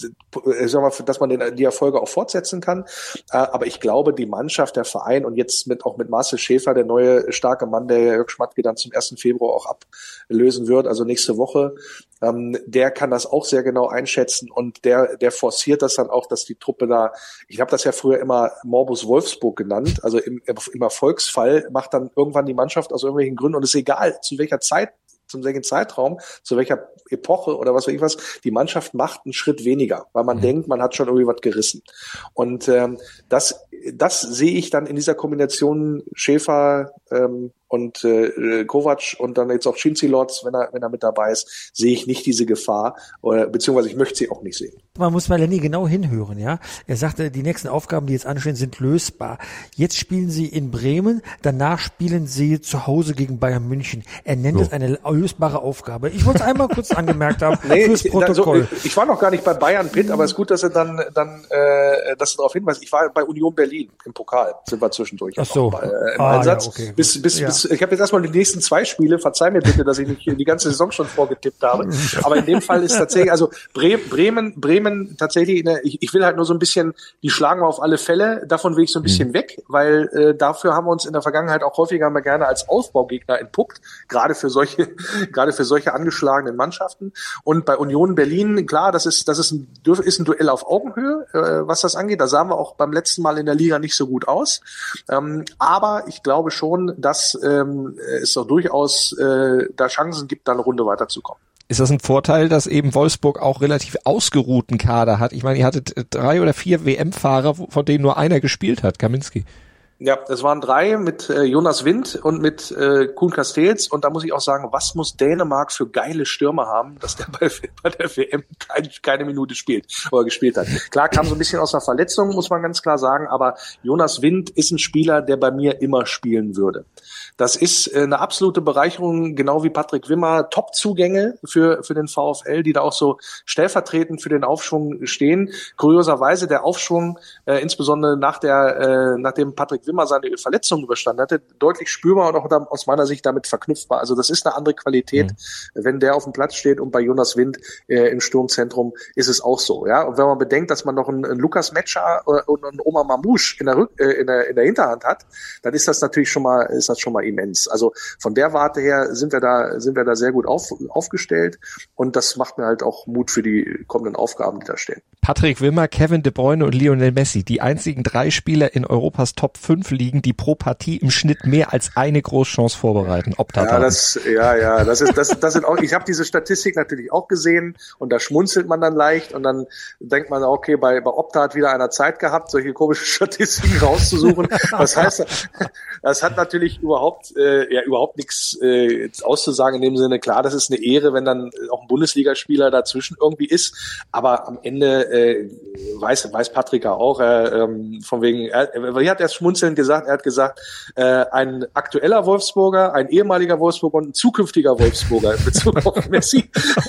äh, sagen wir, dass man den, die Erfolge auch fortsetzen kann. Äh, aber ich glaube, die Mannschaft, der Verein und jetzt mit auch mit Marcel Schäfer, der neue starke Mann, der Jörg Schmatke dann zum ersten Februar auch ablösen wird, also nächste Woche, ähm, der kann das auch sehr genau einschätzen und der der forciert das dann auch, dass die Truppe da, ich habe das ja früher immer Morbus Wolfsburg genannt, also im, im Erfolgsfall macht dann irgendwann die Mannschaft aus irgendwelchen Gründen, und es ist egal, zu welcher Zeit, zu welchem Zeitraum, zu welcher Epoche oder was weiß ich was, die Mannschaft macht einen Schritt weniger, weil man mhm. denkt, man hat schon irgendwie was gerissen. Und ähm, das das sehe ich dann in dieser Kombination Schäfer ähm, und äh, Kovac und dann jetzt auch Schinzi-Lotz, wenn er wenn er mit dabei ist, sehe ich nicht diese Gefahr, oder beziehungsweise ich möchte sie auch nicht sehen. Man muss mal Lenny genau hinhören, ja. Er sagte, die nächsten Aufgaben, die jetzt anstehen, sind lösbar. Jetzt spielen sie in Bremen, danach spielen sie zu Hause gegen Bayern München. Er nennt es so eine lösbare Aufgabe. Ich wollte es einmal kurz angemerkt haben nee, fürs Protokoll. Ich, so, ich war noch gar nicht bei Bayern, Pitt, aber es ist gut, dass er dann dann äh, dass er darauf hinweist. Ich war bei Union Berlin im Pokal, sind wir zwischendurch Ach so. noch bei, äh, im ah, Einsatz. Ja, okay, bis bis, ja. bis ich habe jetzt erstmal die nächsten zwei Spiele, verzeih mir bitte, dass ich nicht die ganze Saison schon vorgetippt habe, aber in dem Fall ist tatsächlich, also Bremen, Bremen, Bremen tatsächlich, eine, ich, ich will halt nur so ein bisschen, die schlagen wir auf alle Fälle, davon will ich so ein bisschen mhm. weg, weil äh, dafür haben wir uns in der Vergangenheit auch häufiger mal gerne als Aufbaugegner entpuppt, gerade für solche, gerade für solche angeschlagenen Mannschaften. Und bei Union Berlin, klar, das ist, das ist ein, ist ein Duell auf Augenhöhe, äh, was das angeht. Da sahen wir auch beim letzten Mal in der Liga nicht so gut aus. Ähm, aber ich glaube schon, dass ähm, es doch durchaus äh, da Chancen gibt, da eine Runde weiterzukommen. Ist das ein Vorteil, dass eben Wolfsburg auch relativ ausgeruhten Kader hat? Ich meine, ihr hattet drei oder vier W M-Fahrer, von denen nur einer gespielt hat, Kaminski. Ja, es waren drei mit äh, Jonas Wind und mit äh, Kuhn Castells. Und da muss ich auch sagen, was muss Dänemark für geile Stürmer haben, dass der bei, bei der W M keine, keine Minute spielt oder gespielt hat. Klar, kam so ein bisschen aus einer Verletzung, muss man ganz klar sagen, aber Jonas Wind ist ein Spieler, der bei mir immer spielen würde. Das ist eine absolute Bereicherung, genau wie Patrick Wimmer, Top-Zugänge für für den VfL, die da auch so stellvertretend für den Aufschwung stehen. Kurioserweise der Aufschwung, äh, insbesondere nach der, äh, nachdem Patrick Wimmer seine Verletzung überstanden hatte, deutlich spürbar und auch da, aus meiner Sicht damit verknüpfbar. Also das ist eine andere Qualität, mhm. wenn der auf dem Platz steht, und bei Jonas Wind äh, im Sturmzentrum ist es auch so. Ja, und wenn man bedenkt, dass man noch einen, einen Lukas Metscher und einen Omar Mamouche in der, Rück, äh, in der in der Hinterhand hat, dann ist das natürlich schon mal ist das schon mal immens. Also von der Warte her sind wir da sind wir da sehr gut auf, aufgestellt, und das macht mir halt auch Mut für die kommenden Aufgaben, die da stehen. Patrick Wimmer, Kevin De Bruyne und Lionel Messi, die einzigen drei Spieler in Europas Top fünf liegen, die pro Partie im Schnitt mehr als eine Großchance vorbereiten. Ja, das, ja, ja, das ist, das, das sind auch, ich habe diese Statistik natürlich auch gesehen, und da schmunzelt man dann leicht, und dann denkt man, okay, bei, bei Opta hat wieder einer Zeit gehabt, solche komischen Statistiken rauszusuchen. Das heißt, das hat natürlich überhaupt, äh, ja, überhaupt nichts äh, auszusagen in dem Sinne. Klar, das ist eine Ehre, wenn dann auch ein Bundesligaspieler dazwischen irgendwie ist, aber am Ende äh, weiß, weiß Patrick auch, äh, ähm, von wegen, er, er hat erst schmunzelnd gesagt, er hat gesagt, äh, ein aktueller Wolfsburger, ein ehemaliger Wolfsburger und ein zukünftiger Wolfsburger in Bezug auf Messi.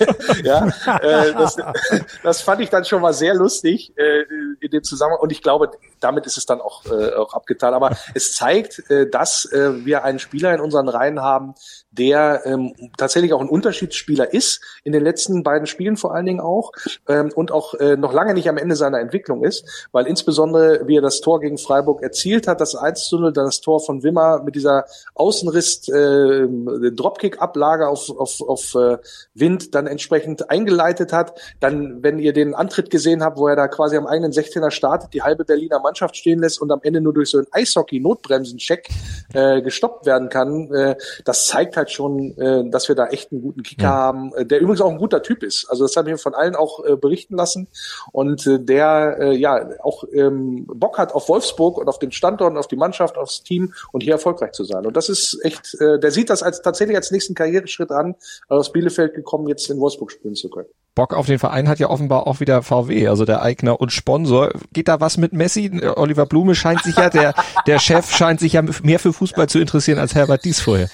ja, äh, das, das fand ich dann schon mal sehr lustig äh, in dem Zusammenhang, und ich glaube, damit ist es dann auch, äh, auch abgetan. Aber es zeigt, äh, dass äh, wir einen Spieler in unseren Reihen haben, der ähm, tatsächlich auch ein Unterschiedsspieler ist, in den letzten beiden Spielen vor allen Dingen auch, ähm, und auch äh, noch lange nicht am Ende seiner Entwicklung ist, weil insbesondere, wie er das Tor gegen Freiburg erzielt hat, das eins zu null, dann das Tor von Wimmer mit dieser Außenriss, äh, Dropkick-Ablage auf, auf, auf äh, Wind dann entsprechend eingeleitet hat. Dann, wenn ihr den Antritt gesehen habt, wo er da quasi am eigenen sechzehner startet, die halbe Berliner Mannschaft Mannschaft stehen lässt und am Ende nur durch so einen Eishockey-Notbremsen-Check äh, gestoppt werden kann, äh, das zeigt halt schon, äh, dass wir da echt einen guten Kicker mhm. haben, äh, der übrigens auch ein guter Typ ist. Also das habe ich mir von allen auch äh, berichten lassen und äh, der äh, ja auch ähm, Bock hat auf Wolfsburg und auf den Standort und auf die Mannschaft, aufs Team und hier erfolgreich zu sein. Und das ist echt, äh, der sieht das als tatsächlich als nächsten Karriereschritt an, aus Bielefeld gekommen, jetzt in Wolfsburg spielen zu können. Bock auf den Verein hat ja offenbar auch wieder V W, also der Eigner und Sponsor. Geht da was mit Messi? Oliver Blume scheint sich ja, der, der Chef scheint sich ja mehr für Fußball zu interessieren als Herbert Dies vorher.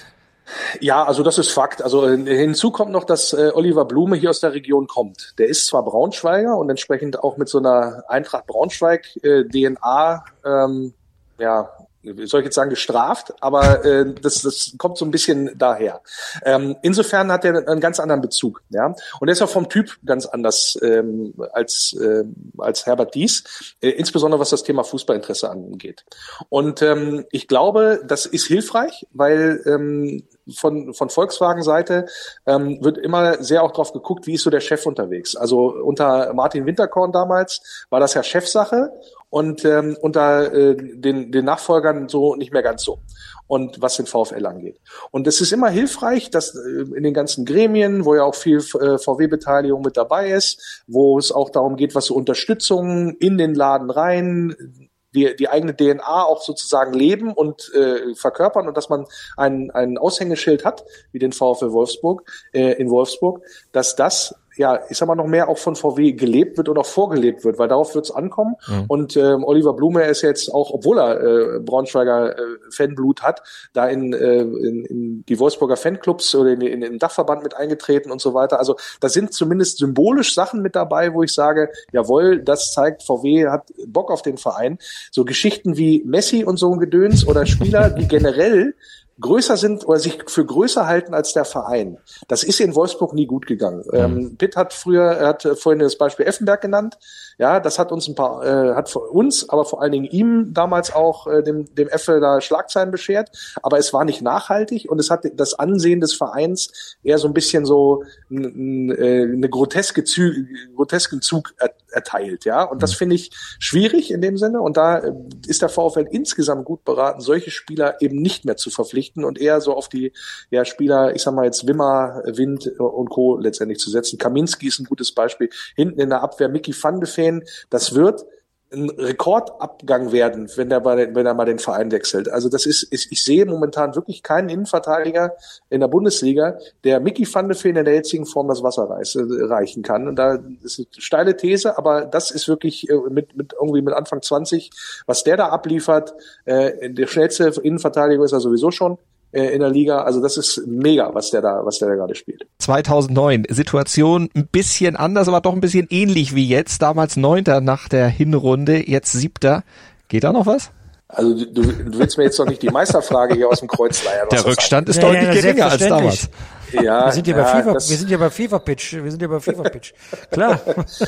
Ja, also das ist Fakt. Also hinzu kommt noch, dass äh, Oliver Blume hier aus der Region kommt. Der ist zwar Braunschweiger und entsprechend auch mit so einer Eintracht Braunschweig äh, D N A, ähm, ja, wie soll ich jetzt sagen, gestraft, aber äh, das, das kommt so ein bisschen daher. Ähm, insofern hat er einen ganz anderen Bezug, ja, und er ist auch vom Typ ganz anders ähm, als äh, als Herbert Dies, äh, insbesondere was das Thema Fußballinteresse angeht. Und ähm, ich glaube, das ist hilfreich, weil ähm, von von Volkswagen-Seite ähm, wird immer sehr auch drauf geguckt, wie ist so der Chef unterwegs. Also unter Martin Winterkorn damals war das ja Chefsache. Und ähm, unter äh, den, den Nachfolgern so nicht mehr ganz so. Und was den VfL angeht. Und es ist immer hilfreich, dass äh, in den ganzen Gremien, wo ja auch viel äh, V W-Beteiligung mit dabei ist, wo es auch darum geht, was so Unterstützung in den Laden rein, die, die eigene D N A auch sozusagen leben und äh, verkörpern und dass man ein, ein Aushängeschild hat, wie den VfL Wolfsburg, äh, in Wolfsburg, dass das ja, ich sag mal, noch mehr auch von V W gelebt wird und auch vorgelebt wird, weil darauf wird's ankommen. Mhm. Und ähm, Oliver Blume ist jetzt auch, obwohl er äh, Braunschweiger äh, Fanblut hat, da in, äh, in, in die Wolfsburger Fanclubs oder in, in den Dachverband mit eingetreten und so weiter. Also da sind zumindest symbolisch Sachen mit dabei, wo ich sage, jawohl, das zeigt, V W hat Bock auf den Verein. So Geschichten wie Messi und so ein Gedöns oder Spieler, die generell größer sind oder sich für größer halten als der Verein. Das ist in Wolfsburg nie gut gegangen. Mhm. Ähm, Pitt hat früher, er hat vorhin das Beispiel Effenberg genannt. Ja, das hat uns ein paar, äh, hat für uns, aber vor allen Dingen ihm damals auch äh, dem dem Effe da Schlagzeilen beschert. Aber es war nicht nachhaltig und es hat das Ansehen des Vereins eher so ein bisschen so n, n, äh, eine groteske Zü grotesken Zug er, erteilt. Ja, und das finde ich schwierig in dem Sinne. Und da äh, ist der VfL insgesamt gut beraten, solche Spieler eben nicht mehr zu verpflichten und eher so auf die ja Spieler, ich sag mal jetzt Wimmer, Wind und Co. letztendlich zu setzen. Kaminski ist ein gutes Beispiel. Hinten in der Abwehr Micky van de Veen. Das wird ein Rekordabgang werden, wenn er mal, wenn er mal den Verein wechselt. Also das ist, ist, ich sehe momentan wirklich keinen Innenverteidiger in der Bundesliga, der Micky van de Veen in der jetzigen Form das Wasser reiß, äh, reichen kann. Und da ist eine steile These, aber das ist wirklich äh, mit, mit irgendwie mit Anfang zwanzig, was der da abliefert. Äh, der schnellste Innenverteidiger ist er sowieso schon in der Liga, also das ist mega, was der da, was der da gerade spielt. zweitausendneun, Situation ein bisschen anders, aber doch ein bisschen ähnlich wie jetzt, damals Neunter nach der Hinrunde, jetzt Siebter. Geht da noch was? Also du, du willst mir jetzt doch nicht die Meisterfrage hier aus dem Kreuz leiern. Der Rückstand ist ja, deutlich ja, geringer als damals. Ja, wir sind ja, ja bei FIFA, wir sind ja bei FIFA Pitch, wir sind ja bei FIFA Pitch. Klar.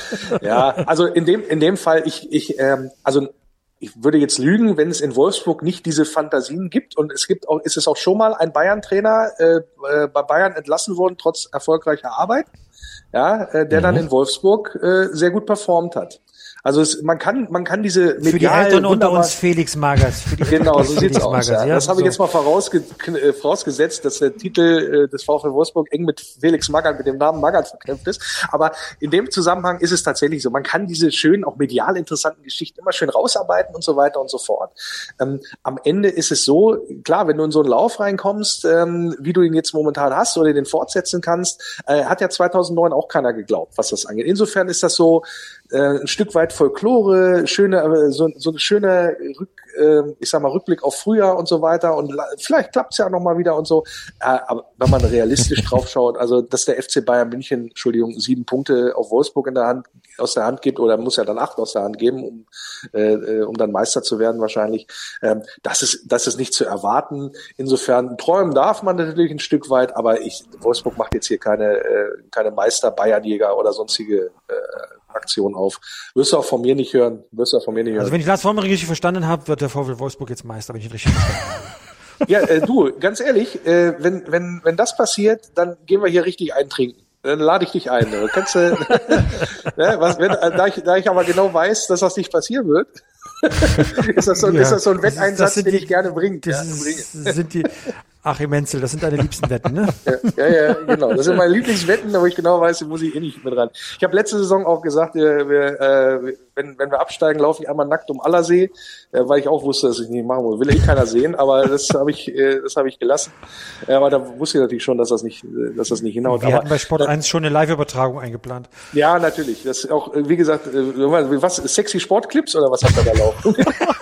Ja, also in dem in dem Fall ich ich ähm, also ich würde jetzt lügen, wenn es in Wolfsburg nicht diese Fantasien gibt. Und es gibt auch, ist es auch schon mal ein Bayern-Trainer äh, äh, bei Bayern entlassen worden, trotz erfolgreicher Arbeit, ja, äh, der mhm. dann in Wolfsburg äh, sehr gut performt hat. Also es, man kann man kann diese medial für die Eltern unter uns Felix Magers. Für die genau, so sieht's aus. Magers, ja. Ja, das habe so. ich jetzt mal vorausge äh, vorausgesetzt, dass der Titel äh, des VfL Wolfsburg eng mit Felix Magath, mit dem Namen Magath verknüpft ist. Aber in dem Zusammenhang ist es tatsächlich so. Man kann diese schönen, auch medial interessanten Geschichten immer schön rausarbeiten und so weiter und so fort. Ähm, am Ende ist es so, klar, wenn du in so einen Lauf reinkommst, ähm, wie du ihn jetzt momentan hast oder den fortsetzen kannst, äh, hat ja zweitausendneun auch keiner geglaubt, was das angeht. Insofern ist das so äh, ein Stück weit Folklore, schöne, so, so ein schöner Rück, äh, ich sag mal Rückblick auf Frühjahr und so weiter und la- vielleicht klappt's ja noch mal wieder und so. Äh, aber wenn man realistisch drauf schaut, also dass der F C Bayern München, Entschuldigung, sieben Punkte auf Wolfsburg in der Hand aus der Hand gibt oder muss ja dann acht aus der Hand geben, um äh, um dann Meister zu werden wahrscheinlich. Ähm, das ist das ist nicht zu erwarten. Insofern träumen darf man natürlich ein Stück weit, aber ich Wolfsburg macht jetzt hier keine äh, keine Meister Bayernjäger oder sonstige äh, Aktion auf. Wirst du auch von mir nicht hören. Wirst du auch von mir nicht hören. Also wenn ich Lars Vollmer richtig verstanden habe, wird der VfL Wolfsburg jetzt Meister, wenn ich ihn richtig verstanden habe. Ja, äh, du, ganz ehrlich, äh, wenn wenn wenn das passiert, dann gehen wir hier richtig eintrinken. Dann lade ich dich ein. Kannst du, ne, was, wenn, da, ich, da ich aber genau weiß, dass das nicht passieren wird. ist, das so, Ja. ist das so ein Das ist- Wetteinsatz, das sind den die- ich gerne bringe? Das Ja, ist, bringe. sind die Achim Menzel, das sind deine liebsten Wetten, ne? Ja, ja, genau. Das sind meine Lieblingswetten, wo ich genau weiß, da muss ich eh nicht mit ran. Ich habe letzte Saison auch gesagt, wir, wir, äh, wenn, wenn wir absteigen, laufe ich einmal nackt um Allersee, äh, weil ich auch wusste, dass ich nicht machen will. Will eh keiner sehen, aber das habe ich, äh, das habe ich gelassen. Äh, aber da wusste ich natürlich schon, dass das nicht, äh, dass das nicht hinhaut. Wir aber hatten bei Sport eins schon eine Live-Übertragung eingeplant. ja, natürlich. Das ist auch, äh, wie gesagt, äh, was, sexy Sportclips oder was habt ihr da laufen?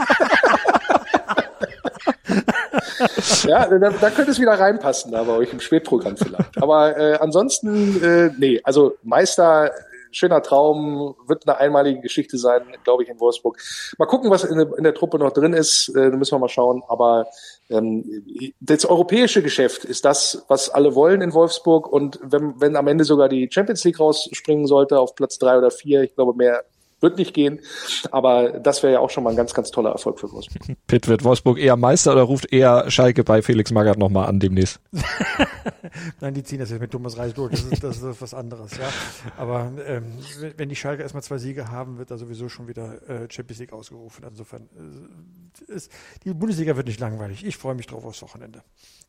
Ja, da, da könnte es wieder reinpassen, da bei euch im Spätprogramm vielleicht. Aber äh, ansonsten, äh, nee, also Meister, schöner Traum, wird eine einmalige Geschichte sein, glaube ich, in Wolfsburg. Mal gucken, was in, der- in der Truppe noch drin ist, äh, da müssen wir mal schauen. Aber ähm, das europäische Geschäft ist das, was alle wollen in Wolfsburg. Und wenn, wenn am Ende sogar die Champions League rausspringen sollte auf Platz drei oder vier, ich glaube, mehr wird nicht gehen. Aber das wäre ja auch schon mal ein ganz, ganz toller Erfolg für Wolfsburg. Pitt, wird Wolfsburg eher Meister oder ruft eher Schalke bei Felix Magath nochmal an demnächst? Nein, die ziehen das jetzt mit Thomas Reis durch. Das ist, das ist was anderes, ja. Aber ähm, wenn die Schalke erstmal zwei Siege haben, wird da sowieso schon wieder äh, Champions League ausgerufen. Insofern äh, ist, die Bundesliga wird nicht langweilig. Ich freue mich drauf aufs Wochenende.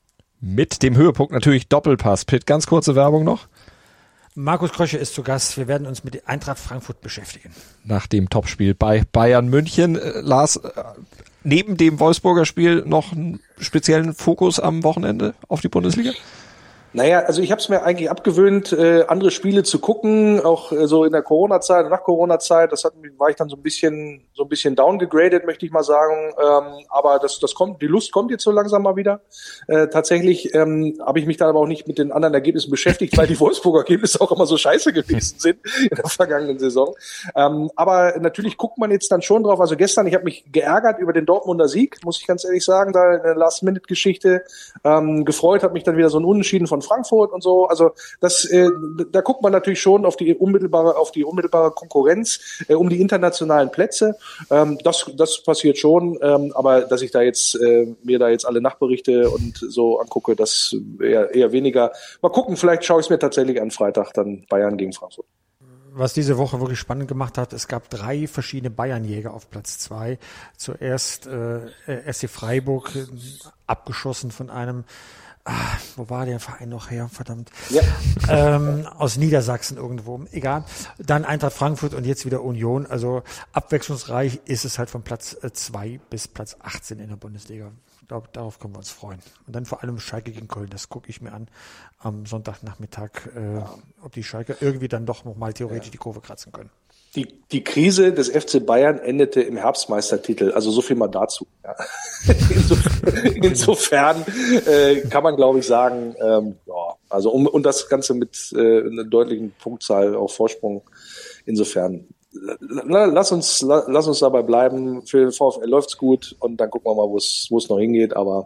Mit dem Höhepunkt natürlich Doppelpass. Pitt, ganz kurze Werbung noch. Markus Krösche ist zu Gast. Wir werden uns mit der Eintracht Frankfurt beschäftigen. Nach dem Topspiel bei Bayern München. Äh, Lars, äh, neben dem Wolfsburger Spiel noch einen speziellen Fokus am Wochenende auf die Bundesliga? Naja, also ich habe es mir eigentlich abgewöhnt, äh, andere Spiele zu gucken, auch äh, so in der Corona-Zeit, nach Corona-Zeit. Das hat, war ich dann so ein bisschen, so ein bisschen downgegradet, möchte ich mal sagen. Ähm, aber das, das kommt, die Lust kommt jetzt so langsam mal wieder. Äh, tatsächlich ähm, habe ich mich dann aber auch nicht mit den anderen Ergebnissen beschäftigt, weil die Wolfsburger Ergebnisse auch immer so scheiße gewesen sind in der vergangenen Saison. Ähm, aber natürlich guckt man jetzt dann schon drauf. Also gestern, ich habe mich geärgert über den Dortmunder Sieg, muss ich ganz ehrlich sagen, da eine Last-Minute-Geschichte. Ähm, gefreut hat mich dann wieder so ein Unentschieden von Frankfurt und so. Also das, äh, da guckt man natürlich schon auf die unmittelbare, auf die unmittelbare Konkurrenz äh, um die internationalen Plätze. Ähm, das, das passiert schon. Ähm, aber dass ich da jetzt äh, mir da jetzt alle Nachberichte und so angucke, das eher, eher weniger. Mal gucken, vielleicht schaue ich es mir tatsächlich an Freitag dann Bayern gegen Frankfurt. Was diese Woche wirklich spannend gemacht hat, es gab drei verschiedene Bayernjäger auf Platz zwei. Zuerst äh, S C Freiburg, äh, abgeschossen von einem, ah, wo war der Verein noch her, verdammt, Ja. ähm, aus Niedersachsen irgendwo, egal. Dann Eintracht Frankfurt und jetzt wieder Union. Also abwechslungsreich ist es halt von Platz zwei bis Platz achtzehn in der Bundesliga. Ich glaube, darauf können wir uns freuen. Und dann vor allem Schalke gegen Köln, das gucke ich mir an am Sonntagnachmittag, äh, ob die Schalke irgendwie dann doch nochmal theoretisch ja. die Kurve kratzen können. Die, die Krise des F C Bayern endete im Herbstmeistertitel, also so viel mal dazu. Ja. Insofern, insofern äh, kann man, glaube ich, sagen, ähm, ja, also um, und das Ganze mit äh, einer deutlichen Punktzahl auf Vorsprung. Insofern, la, lass uns la, lass uns dabei bleiben. Für den VfL läuft's gut und dann gucken wir mal, wo es wo es noch hingeht. Aber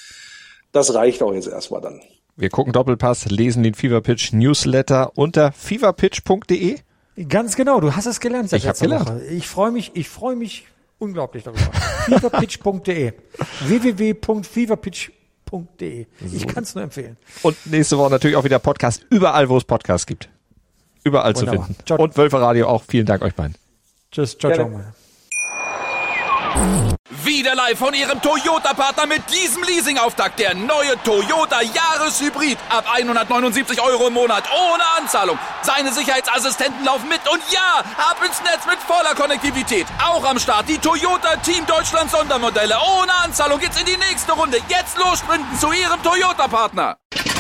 das reicht auch jetzt erstmal dann. Wir gucken Doppelpass, lesen den Fever Pitch Newsletter unter feverpitch punkt de. Ganz genau, du hast es gelernt seit Ich hab letzter gelernt. Woche. Ich freue mich, ich freue mich unglaublich darüber. feverpitch punkt de w w w punkt feverpitch punkt de. Ich kann es nur empfehlen. Und nächste Woche natürlich auch wieder Podcast, überall, wo es Podcasts gibt. Überall Wunderbar. zu finden. Ciao. Und Wölferadio auch. Vielen Dank euch beiden. Tschüss, ciao, ciao. Gerne. Wieder live von Ihrem Toyota-Partner mit diesem Leasing-Auftakt. Der neue Toyota Jahreshybrid. Ab hundertneunundsiebzig Euro im Monat. Ohne Anzahlung. Seine Sicherheitsassistenten laufen mit. Und ja, ab ins Netz mit voller Konnektivität. Auch am Start die Toyota Team Deutschland Sondermodelle. Ohne Anzahlung geht's in die nächste Runde. Jetzt los sprinten zu Ihrem Toyota-Partner.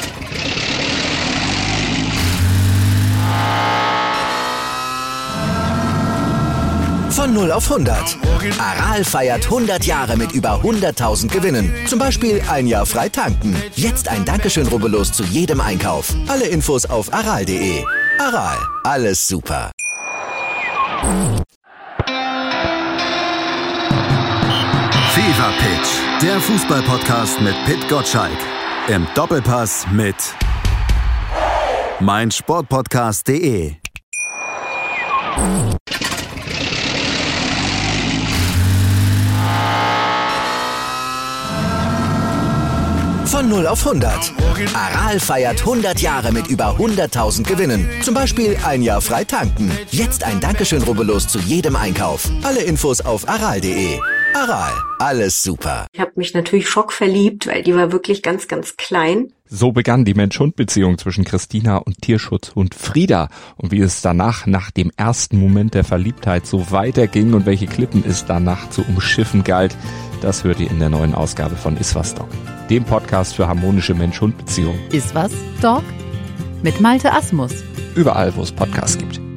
Von null auf hundert. Aral feiert hundert Jahre mit über hunderttausend Gewinnen. Zum Beispiel ein Jahr frei tanken. Jetzt ein Dankeschön, rubbellos zu jedem Einkauf. Alle Infos auf aral punkt de. Aral, alles super. Fever Pitch, der Fußballpodcast mit Pitt Gottschalk. Im Doppelpass mit meinsportpodcast punkt de. Von null auf hundert. Aral feiert hundert Jahre mit über hunderttausend Gewinnen. Zum Beispiel ein Jahr frei tanken. Jetzt ein Dankeschön, rubbellos zu jedem Einkauf. Alle Infos auf aral punkt de. Aral, alles super. Ich habe mich natürlich schockverliebt, weil die war wirklich ganz, ganz klein. So begann die Mensch-Hund-Beziehung zwischen Christina und Tierschutzhund Frieda. Und wie es danach, nach dem ersten Moment der Verliebtheit, so weiterging und welche Klippen es danach zu umschiffen galt, das hört ihr in der neuen Ausgabe von Iswas Dog, dem Podcast für harmonische Mensch-Hund-Beziehungen. Iswas Dog mit Malte Asmus. Überall, wo es Podcasts gibt.